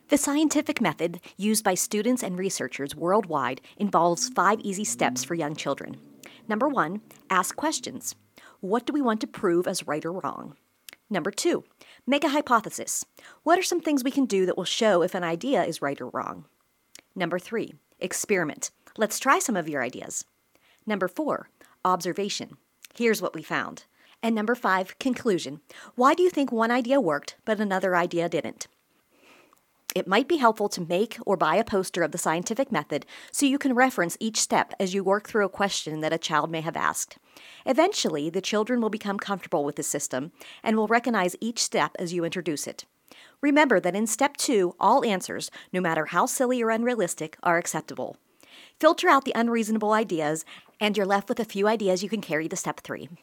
The scientific method used by students and researchers worldwide involves 5 easy steps for young children. Number 1, ask questions. What do we want to prove as right or wrong? Number 2, make a hypothesis. What are some things we can do that will show if an idea is right or wrong? Number 3, experiment. Let's try some of your ideas. Number 4, observation. Here's what we found. And number 5, conclusion. Why do you think one idea worked, but another idea didn't? It might be helpful to make or buy a poster of the scientific method so you can reference each step as you work through a question that a child may have asked. Eventually, the children will become comfortable with the system and will recognize each step as you introduce it. Remember that in step 2, all answers, no matter how silly or unrealistic, are acceptable. Filter out the unreasonable ideas, and you're left with a few ideas you can carry to step 3.